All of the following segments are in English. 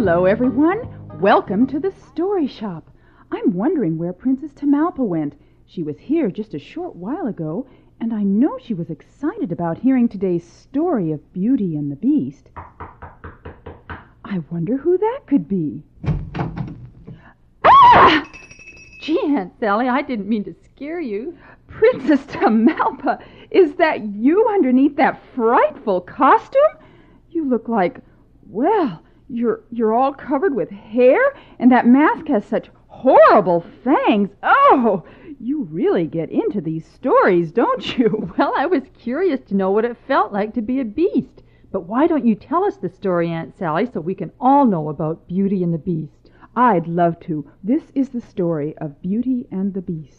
Hello, everyone. Welcome to the Story Shop. I'm wondering where Princess Tamalpa went. She was here just a short while ago, and I know she was excited about hearing today's story of Beauty and the Beast. I wonder who that could be. Ah! Gee, Aunt Sally, I didn't mean to scare you. Princess Tamalpa, is that you underneath that frightful costume? You look like, well, you're all covered with hair, and that mask has such horrible fangs. Oh, you really get into these stories, don't you? Well, I was curious to know what it felt like to be a beast. But why don't you tell us the story, Aunt Sally, so we can all know about Beauty and the Beast? I'd love to. This is the story of Beauty and the Beast.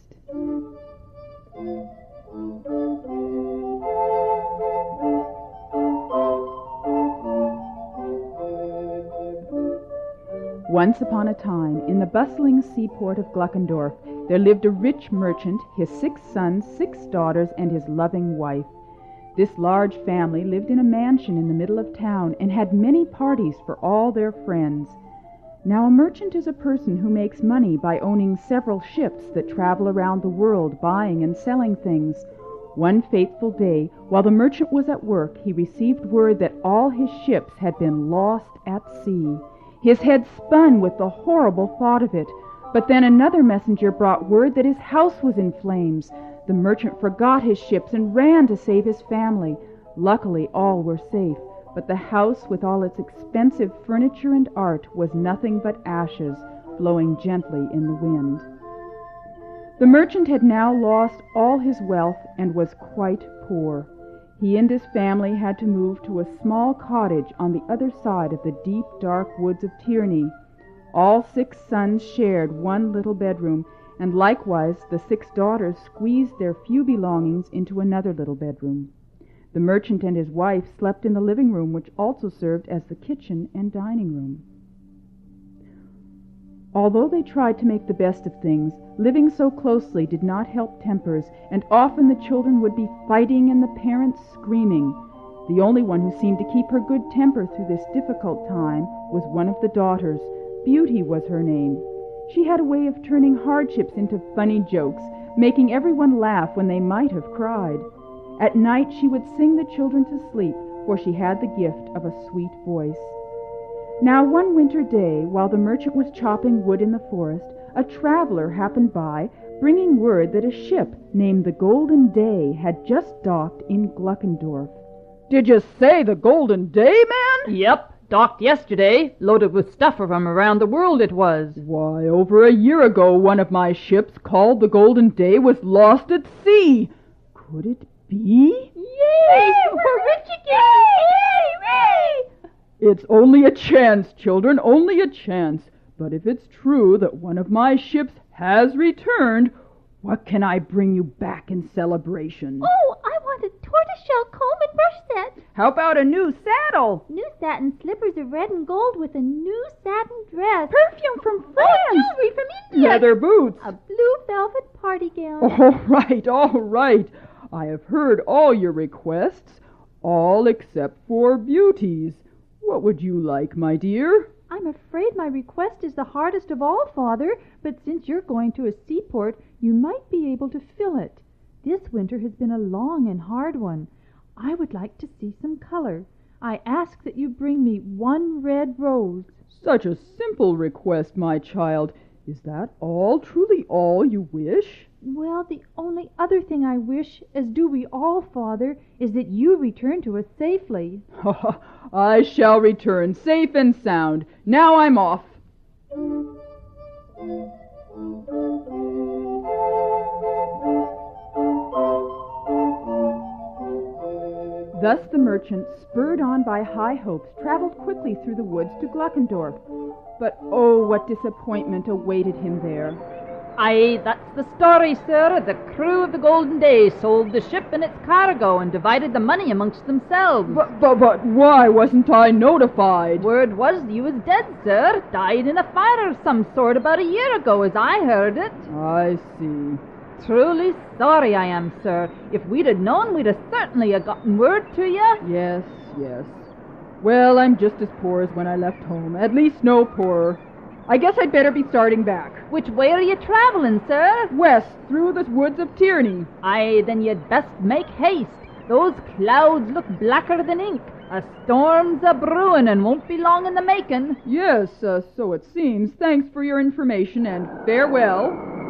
Once upon a time, in the bustling seaport of Gluckendorf, there lived a rich merchant, his 6 sons, 6 daughters, and his loving wife. This large family lived in a mansion in the middle of town and had many parties for all their friends. Now, a merchant is a person who makes money by owning several ships that travel around the world buying and selling things. One fateful day, while the merchant was at work, he received word that all his ships had been lost at sea. His head spun with the horrible thought of it. But then another messenger brought word that his house was in flames. The merchant forgot his ships and ran to save his family. Luckily, all were safe, but the house with all its expensive furniture and art was nothing but ashes, blowing gently in the wind. The merchant had now lost all his wealth and was quite poor. He and his family had to move to a small cottage on the other side of the deep, dark woods of Tierney. All 6 sons shared one little bedroom, and likewise the 6 daughters squeezed their few belongings into another little bedroom. The merchant and his wife slept in the living room, which also served as the kitchen and dining room. Although they tried to make the best of things, living so closely did not help tempers, and often the children would be fighting and the parents screaming. The only one who seemed to keep her good temper through this difficult time was one of the daughters. Beauty was her name. She had a way of turning hardships into funny jokes, making everyone laugh when they might have cried. At night she would sing the children to sleep, for she had the gift of a sweet voice. Now one winter day, while the merchant was chopping wood in the forest, a traveler happened by, bringing word that a ship named the Golden Day had just docked in Gluckendorf. Did you say the Golden Day, man? Yep, docked yesterday, loaded with stuff from around the world it was. Why, over a year ago one of my ships, called the Golden Day, was lost at sea. Could it be? Yay! We're rich again! Yay! It's only a chance, children, only a chance. But if it's true that one of my ships has returned, what can I bring you back in celebration? Oh, I want a tortoiseshell comb and brush set. How about a new saddle? New satin slippers of red and gold with a new satin dress. Perfume from France. Oh, jewelry from India. Leather boots. A blue velvet party gown. All right. I have heard all your requests, all except for Beauty's. What would you like, my dear? I'm afraid my request is the hardest of all, Father, but since you're going to a seaport, you might be able to fill it. This winter has been a long and hard one. I would like to see some color. I ask that you bring me 1 red rose. Such a simple request, my child. Is that all, truly all you wish? Well, the only other thing I wish, as do we all, Father, is that you return to us safely. I shall return safe and sound. Now I'm off. Thus the merchant, spurred on by high hopes, traveled quickly through the woods to Gluckendorf. But oh, what disappointment awaited him there. Aye, that's the story, sir. The crew of the Golden Day sold the ship and its cargo and divided the money amongst themselves. But why wasn't I notified? Word was you was dead, sir. Died in a fire of some sort about a year ago, as I heard it. I see. Truly sorry I am, sir. If we'd have known, we'd have certainly have gotten word to you. Yes. Well, I'm just as poor as when I left home. At least no poorer. I guess I'd better be starting back. Which way are you traveling, sir? West, through the woods of Tierney. Aye, then you'd best make haste. Those clouds look blacker than ink. A storm's a-brewing and won't be long in the making. Yes, so it seems. Thanks for your information, and farewell.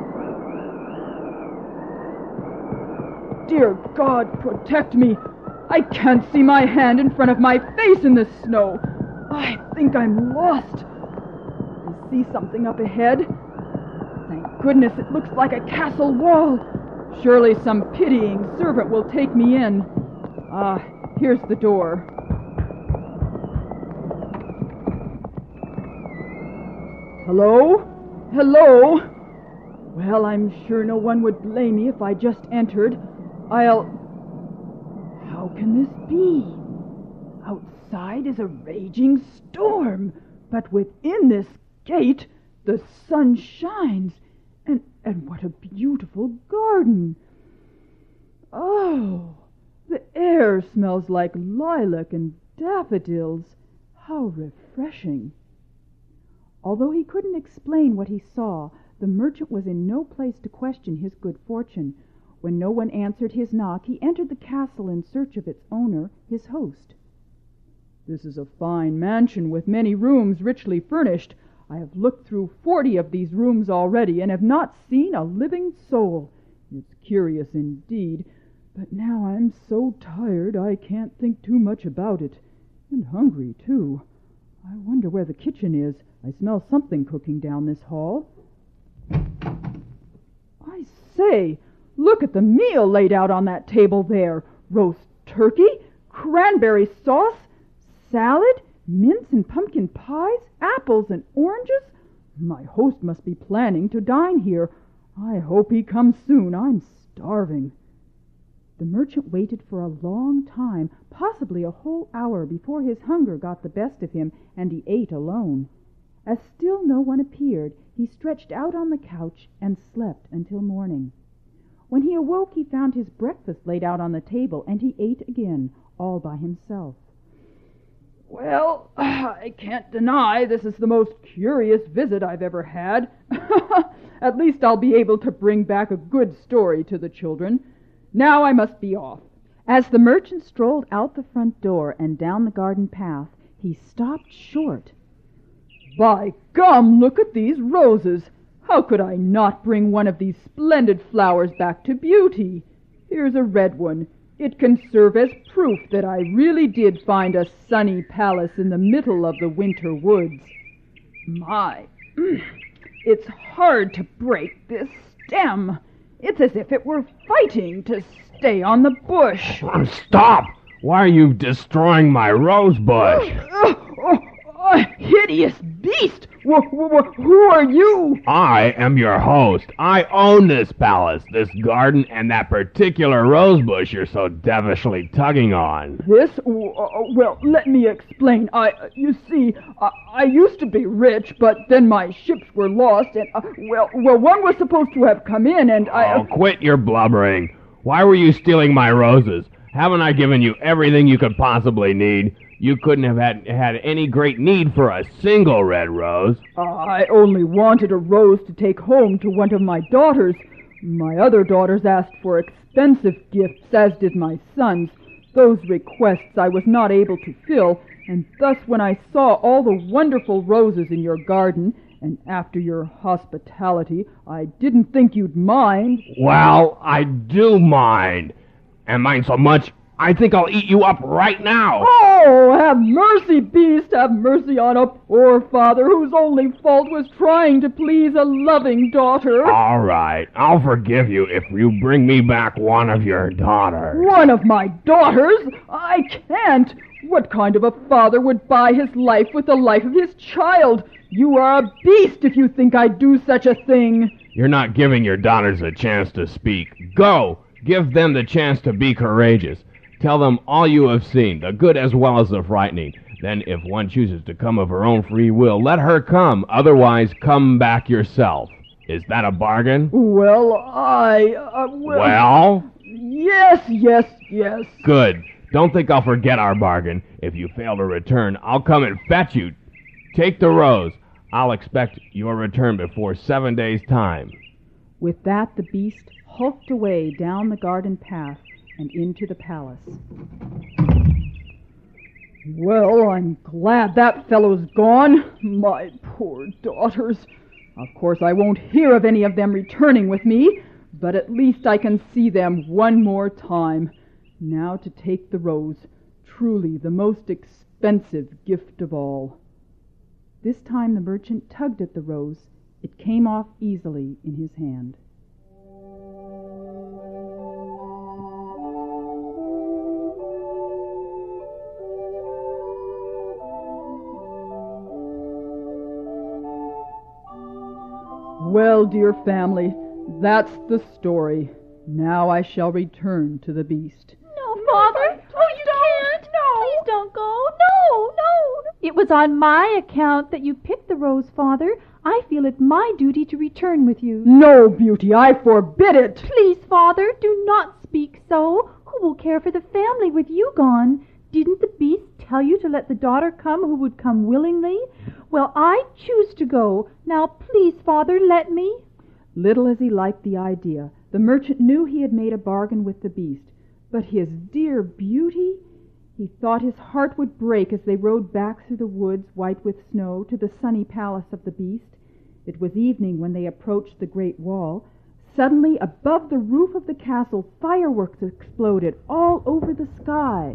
Dear God, protect me. I can't see my hand in front of my face in this snow. I think I'm lost. I see something up ahead. Thank goodness it looks like a castle wall. Surely some pitying servant will take me in. Ah, here's the door. Hello? Hello? Well, I'm sure no one would blame me if I just entered. How can this be? Outside is a raging storm, but within this gate the sun shines, and what a beautiful garden. Oh, the air smells like lilac and daffodils. How refreshing. Although he couldn't explain what he saw, the merchant was in no place to question his good fortune. When no one answered his knock, he entered the castle in search of its owner, his host. This is a fine mansion with many rooms richly furnished. I have looked through 40 of these rooms already and have not seen a living soul. It's curious indeed, but now I'm so tired I can't think too much about it. And hungry, too. I wonder where the kitchen is. I smell something cooking down this hall. I say, look at the meal laid out on that table there. Roast turkey, cranberry sauce, salad, mince and pumpkin pies, apples and oranges. My host must be planning to dine here. I hope he comes soon. I'm starving. The merchant waited for a long time, possibly a whole hour, before his hunger got the best of him and he ate alone. As still no one appeared, he stretched out on the couch and slept until morning. When he awoke, he found his breakfast laid out on the table, and he ate again, all by himself. Well, I can't deny this is the most curious visit I've ever had. At least I'll be able to bring back a good story to the children. Now I must be off. As the merchant strolled out the front door and down the garden path, he stopped short. By gum, look at these roses! How could I not bring one of these splendid flowers back to beauty? Here's a red one. It can serve as proof that I really did find a sunny palace in the middle of the winter woods. My, it's hard to break this stem. It's as if it were fighting to stay on the bush. Stop! Why are you destroying my rose bush? Hideous beast! Who are you? I am your host. I own this palace, this garden, and that particular rose bush you're so devilishly tugging on. This? Well, let me explain. You see, I used to be rich, but then my ships were lost, and, one was supposed to have come in, and quit your blubbering. Why were you stealing my roses? Haven't I given you everything you could possibly need? You couldn't have had any great need for a single red rose. I only wanted a rose to take home to one of my daughters. My other daughters asked for expensive gifts, as did my sons. Those requests I was not able to fill, and thus when I saw all the wonderful roses in your garden, and after your hospitality, I didn't think you'd mind. Well, I do mind. And mind so much, I think I'll eat you up right now. Oh, have mercy, beast, have mercy on a poor father whose only fault was trying to please a loving daughter. All right, I'll forgive you if you bring me back one of your daughters. One of my daughters? I can't. What kind of a father would buy his life with the life of his child? You are a beast if you think I'd do such a thing. You're not giving your daughters a chance to speak. Go, give them the chance to be courageous. Tell them all you have seen, the good as well as the frightening. Then, if one chooses to come of her own free will, let her come. Otherwise, come back yourself. Is that a bargain? Well, Well? Yes. Good. Don't think I'll forget our bargain. If you fail to return, I'll come and fetch you. Take the rose. I'll expect your return before 7 days' time. With that, the beast hulked away down the garden path and into the palace. Well, I'm glad that fellow's gone. My poor daughters. Of course, I won't hear of any of them returning with me, but at least I can see them one more time. Now to take the rose, truly the most expensive gift of all. This time the merchant tugged at the rose. It came off easily in his hand. Well, dear family, that's the story. Now I shall return to the beast. No, Father. Oh, you can't. No. Please don't go. No, no. It was on my account that you picked the rose, Father. I feel it my duty to return with you. No, Beauty, I forbid it. Please, Father, do not speak so. Who will care for the family with you gone? Didn't the beast tell you to let the daughter come who would come willingly? Well, I choose to go. Now, please, Father, let me. Little as he liked the idea, the merchant knew he had made a bargain with the beast. But his dear Beauty, he thought his heart would break as they rode back through the woods white with snow to the sunny palace of the beast. It was evening when they approached the great wall. Suddenly, above the roof of the castle, fireworks exploded all over the sky.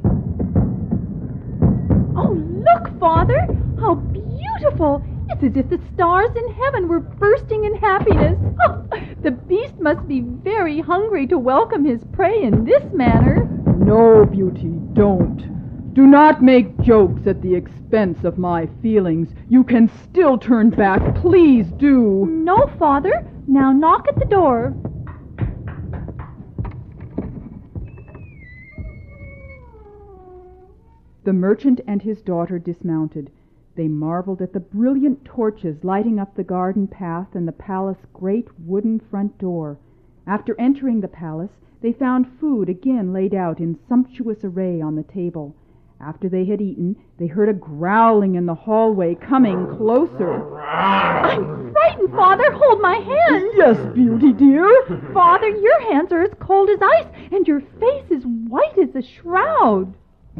Oh, look, Father! How beautiful! It's as if the stars in heaven were bursting in happiness. Oh, the beast must be very hungry to welcome his prey in this manner. No, Beauty, don't. Do not make jokes at the expense of my feelings. You can still turn back. Please do. No, Father. Now knock at the door. The merchant and his daughter dismounted. They marveled at the brilliant torches lighting up the garden path and the palace's great wooden front door. After entering the palace, they found food again laid out in sumptuous array on the table. After they had eaten, they heard a growling in the hallway coming closer. I'm frightened, Father. Hold my hand. Yes, Beauty, dear. Father, your hands are as cold as ice, and your face is white as a shroud.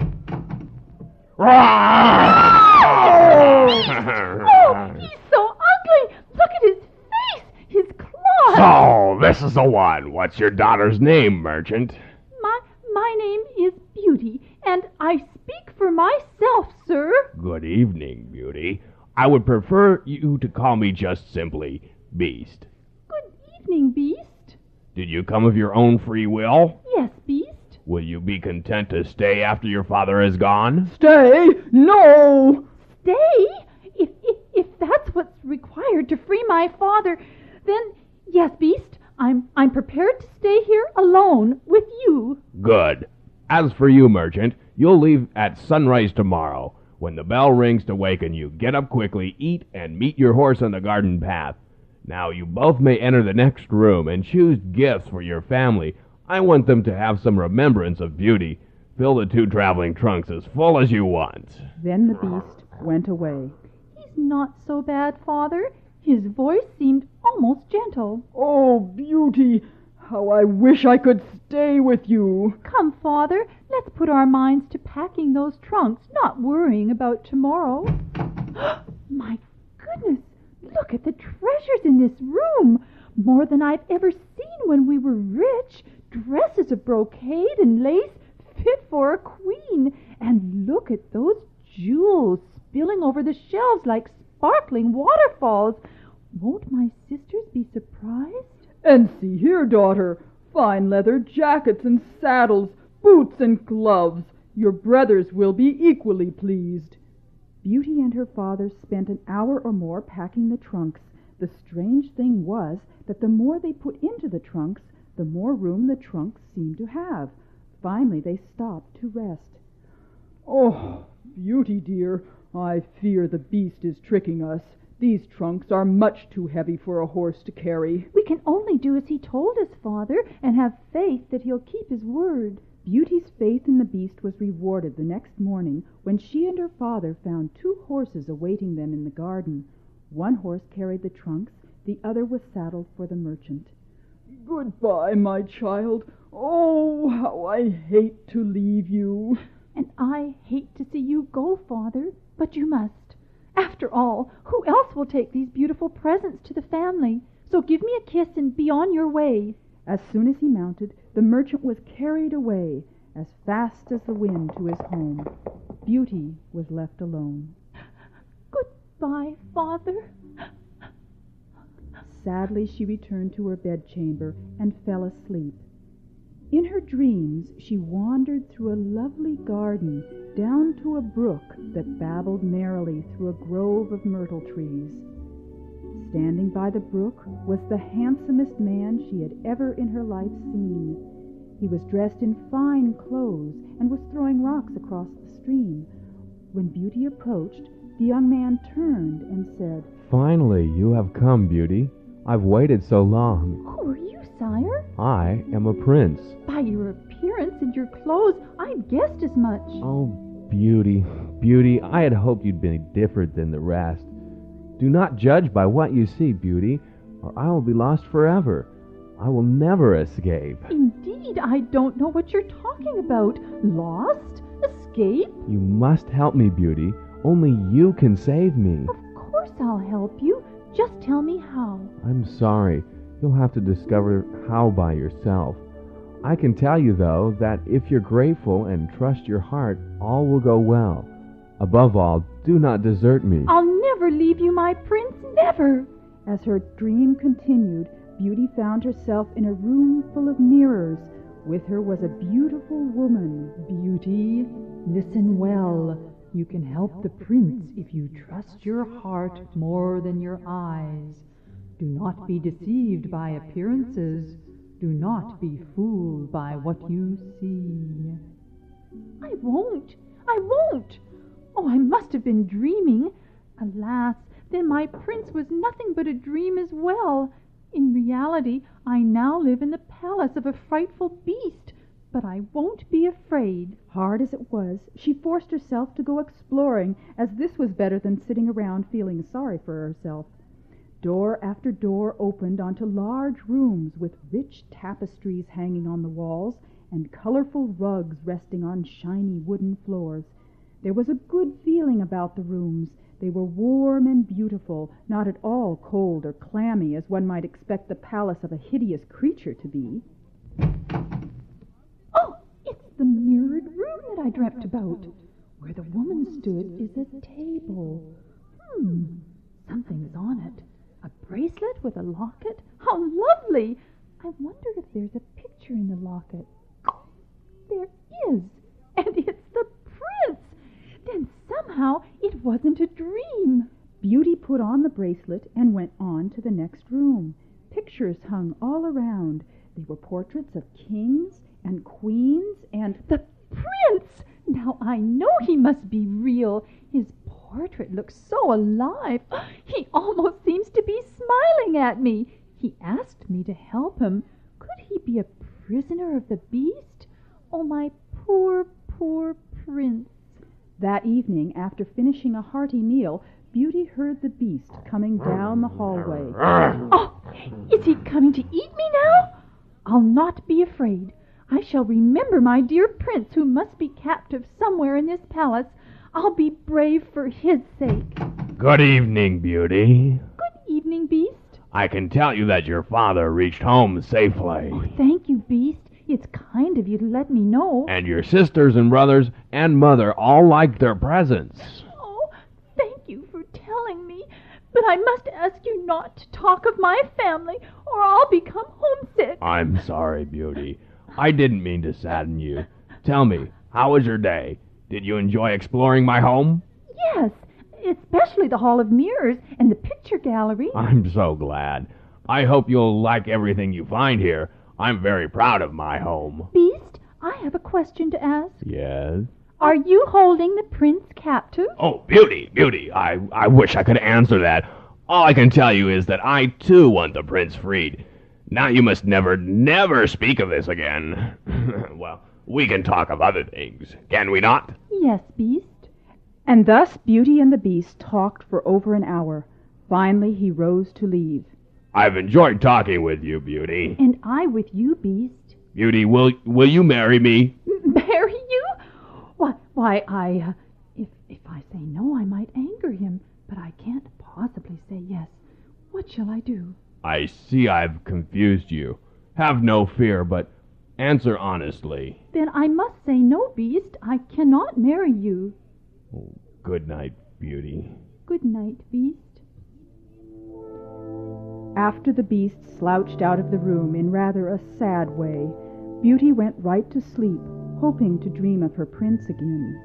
Oh, he's so ugly. Look at his face, his claws. So, this is the one. What's your daughter's name, merchant? My name is Beauty, and I speak for myself, sir. Good evening, Beauty. I would prefer you to call me just simply Beast. Good evening, Beast. Did you come of your own free will? Yes, Beast. Will you be content to stay after your father is gone? Stay? No! Stay? If that's what's required to free my father, then yes, Beast, I'm prepared to stay here alone with you. Good. As for you, merchant, you'll leave at sunrise tomorrow. When the bell rings to waken you, get up quickly, eat, and meet your horse on the garden path. Now you both may enter the next room and choose gifts for your family. I want them to have some remembrance of Beauty. Fill the 2 traveling trunks as full as you want. Then the beast went away. He's not so bad, Father. His voice seemed almost gentle. Oh, Beauty, how I wish I could stay with you. Come, Father, let's put our minds to packing those trunks, not worrying about tomorrow. My goodness, look at the treasures in this room. More than I've ever seen when we were rich. Dresses of brocade and lace fit for a queen. And look at those jewels spilling over the shelves like sparkling waterfalls. Won't my sisters be surprised? And see here, daughter, fine leather jackets and saddles, boots and gloves. Your brothers will be equally pleased. Beauty and her father spent an hour or more packing the trunks. The strange thing was that the more they put into the trunks, the more room the trunks seemed to have. Finally, they stopped to rest. Oh, Beauty, dear, I fear the beast is tricking us. These trunks are much too heavy for a horse to carry. We can only do as he told us, Father, and have faith that he'll keep his word. Beauty's faith in the beast was rewarded the next morning when she and her father found 2 horses awaiting them in the garden. One horse carried the trunks, the other was saddled for the merchant. Goodbye, my child. Oh, how I hate to leave you. And I hate to see you go, Father, but you must. After all, who else will take these beautiful presents to the family? So give me a kiss and be on your way. As soon as he mounted, the merchant was carried away as fast as the wind to his home. Beauty was left alone. Goodbye, Father. Sadly, she returned to her bedchamber and fell asleep. In her dreams, she wandered through a lovely garden down to a brook that babbled merrily through a grove of myrtle trees. Standing by the brook was the handsomest man she had ever in her life seen. He was dressed in fine clothes and was throwing rocks across the stream. When Beauty approached, the young man turned and said, Finally, you have come, Beauty. I've waited so long. Who are you, sire? I am a prince. By your appearance and your clothes, I guessed as much. Oh, Beauty, Beauty, I had hoped you'd be different than the rest. Do not judge by what you see, Beauty, or I will be lost forever. I will never escape. Indeed, I don't know what you're talking about. Lost? Escape? You must help me, Beauty. Only you can save me. Of course I'll help you. Just tell me how. I'm sorry. You'll have to discover how by yourself. I can tell you, though, that if you're grateful and trust your heart, all will go well. Above all, do not desert me. I'll never leave you, my prince, never. As her dream continued, Beauty found herself in a room full of mirrors. With her was a beautiful woman. Beauty, listen well. You can help the prince if you trust your heart more than your eyes. Do not be deceived by appearances. Do not be fooled by what you see. I won't. Oh, I must have been dreaming. Alas, then my prince was nothing but a dream as well. In reality, I now live in the palace of a frightful beast, but I won't be afraid. Hard as it was, she forced herself to go exploring, as this was better than sitting around feeling sorry for herself. Door after door opened onto large rooms with rich tapestries hanging on the walls and colorful rugs resting on shiny wooden floors. There was a good feeling about the rooms. They were warm and beautiful, not at all cold or clammy as one might expect the palace of a hideous creature to be. Oh, it's the mirrored room that I dreamt about. Where the woman stood is a table. Something's on it. A bracelet with a locket? How lovely! I wonder if there's a picture in the locket. There is, and it's the prince. Then somehow it wasn't a dream. Beauty put on the bracelet and went on to the next room. Pictures hung all around. They were portraits of kings and queens and... The prince! Now I know he must be real. His portrait looks so alive. He almost seems to be smiling at me. He asked me to help him. Could he be a prisoner of the beast? Oh, my poor, poor prince. That evening, after finishing a hearty meal, Beauty heard the beast coming down the hallway. Oh, is he coming to eat me now? I'll not be afraid. I shall remember my dear prince, who must be captive somewhere in this palace. I'll be brave for his sake. Good evening, Beauty. Good evening, Beast. I can tell you that your father reached home safely. Oh, thank you, Beast. It's kind of you to let me know. And your sisters and brothers and mother all liked their presents. Oh, thank you for telling me. But I must ask you not to talk of my family, or I'll become homesick. I'm sorry, Beauty. I didn't mean to sadden you. Tell me, how was your day? Did you enjoy exploring my home? Yes, especially the Hall of Mirrors and the picture gallery. I'm so glad. I hope you'll like everything you find here. I'm very proud of my home. Beast, I have a question to ask. Yes? Are you holding the prince captive? Oh, Beauty, I wish I could answer that. All I can tell you is that I, too, want the prince freed. Now you must never speak of this again. Well, We can talk of other things, can we not? Yes, Beast. And thus Beauty and the Beast talked for over an hour. Finally, he rose to leave. I've enjoyed talking with you, Beauty. And I with you, Beast. Beauty, will you marry me? Marry you? If I say no, I might anger him, but I can't possibly say yes. What shall I do? I see I've confused you. Have no fear, but answer honestly. Then I must say no, Beast. I cannot marry you. Oh, good night, Beauty. Good night, Beast. After the Beast slouched out of the room in rather a sad way, Beauty went right to sleep, hoping to dream of her prince again.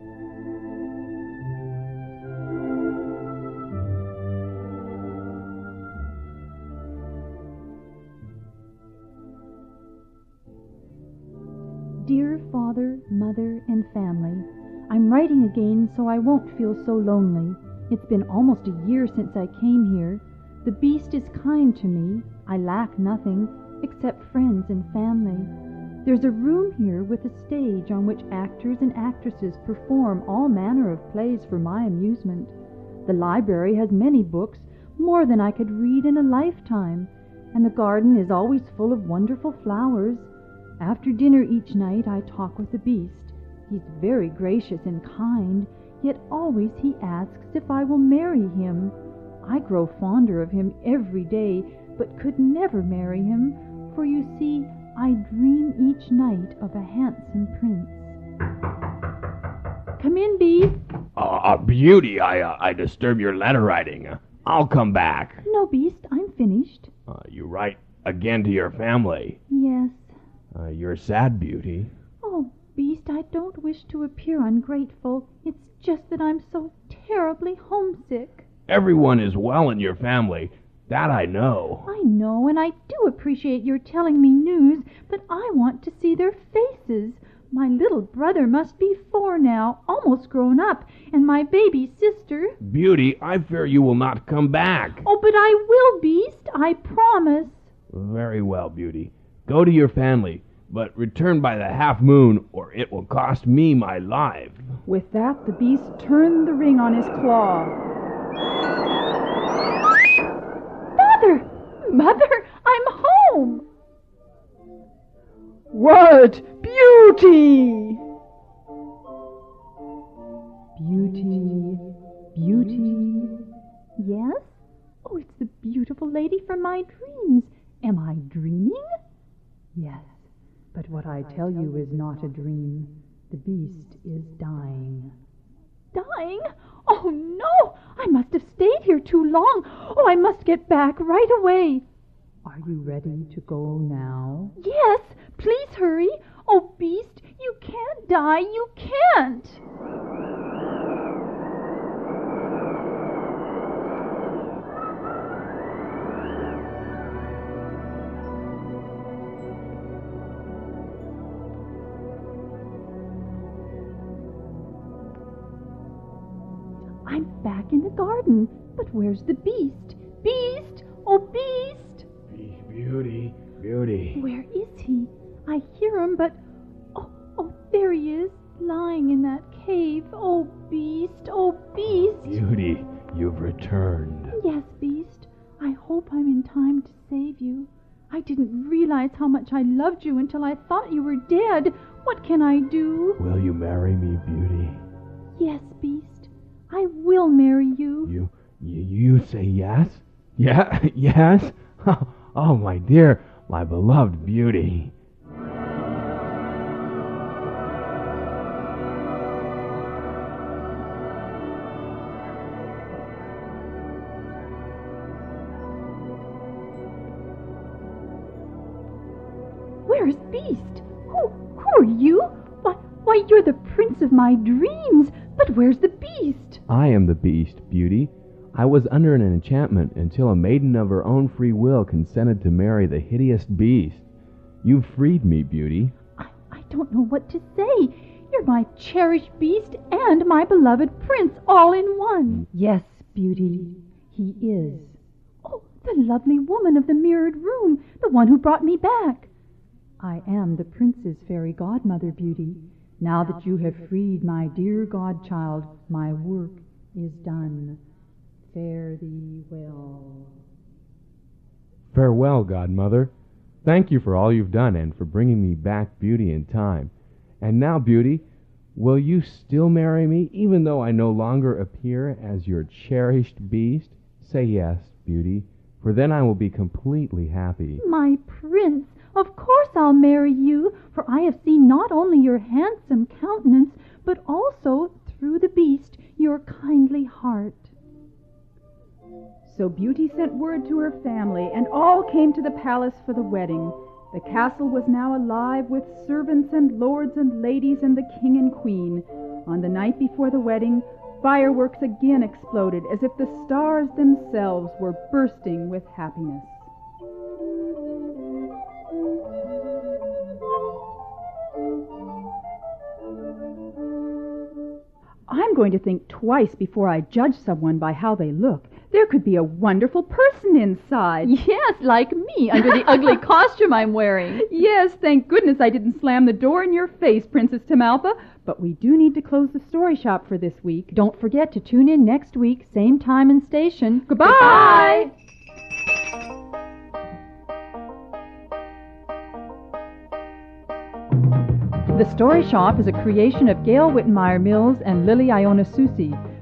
Dear Father, Mother, and family, I'm writing again so I won't feel so lonely. It's been almost a year since I came here. The Beast is kind to me. I lack nothing except friends and family. There's a room here with a stage on which actors and actresses perform all manner of plays for my amusement. The library has many books, more than I could read in a lifetime, and the garden is always full of wonderful flowers. After dinner each night I talk with the Beast. He's very gracious and kind, yet always he asks if I will marry him. I grow fonder of him every day, but could never marry him, for you see, I dream each night of a handsome prince. Come in, Bee. Beauty, I disturb your letter writing. I'll come back. No, Beast, I'm finished. You write again to your family. Yes. You're sad, Beauty. Oh, Beast, I don't wish to appear ungrateful. It's just that I'm so terribly homesick. Everyone is well in your family. That I know. I know, and I do appreciate your telling me news, but I want to see their faces. My little brother must be 4 now, almost grown up, and my baby sister... Beauty, I fear you will not come back. Oh, but I will, Beast, I promise. Very well, Beauty. Go to your family, but return by the half moon, or it will cost me my life. With that, the Beast turned the ring on his claw. Mother, I'm home! What beauty! Beauty. Yes? Oh, it's the beautiful lady from my dreams. Am I dreaming? Yes, but what I tell you is not a dream. The Beast is dying. Dying? Oh, no! I must have stayed here too long. Oh, I must get back right away. Are you ready to go now? Yes, please hurry. Oh, Beast, you can't die. You can't. I'm back in the garden, but where's the Beast? Beast! Oh, Beast! Beauty. Where is he? I hear him, but... Oh, there he is, lying in that cave. Oh, Beast! Oh, Beast! Beauty, you've returned. Yes, Beast. I hope I'm in time to save you. I didn't realize how much I loved you until I thought you were dead. What can I do? Will you marry me, Beauty? Yes, Beast. I will marry you. You say yes? Yeah, yes? Oh, my dear, my beloved Beauty. Where's Beast? Who are you? Why, you're the prince of my dreams. But where's the Beast? I am the Beast, Beauty. I was under an enchantment until a maiden of her own free will consented to marry the hideous Beast. You've freed me, Beauty. I don't know what to say. You're my cherished Beast and my beloved prince all in one. Yes, Beauty, he is. Oh, the lovely woman of the mirrored room, the one who brought me back. I am the prince's fairy godmother, Beauty. Now that you have freed my dear godchild, my work is done. Fare thee well. Farewell, Godmother. Thank you for all you've done and for bringing me back Beauty in time. And now, Beauty, will you still marry me, even though I no longer appear as your cherished beast? Say yes, Beauty, for then I will be completely happy. My prince, of course I'll marry you, for I have seen not only your handsome countenance, but also, through the beast, your kindly heart. So Beauty sent word to her family, and all came to the palace for the wedding. The castle was now alive with servants and lords and ladies and the king and queen. On the night before the wedding, fireworks again exploded as if the stars themselves were bursting with happiness. I'm going to think twice before I judge someone by how they look. There could be a wonderful person inside. Yes, like me, under the ugly costume I'm wearing. Yes, thank goodness I didn't slam the door in your face, Princess Tamalpa. But we do need to close the story shop for this week. Don't forget to tune in next week, same time and station. Goodbye! The Story Shop is a creation of Gail Wittenmeyer Mills and Lily Iona Susi.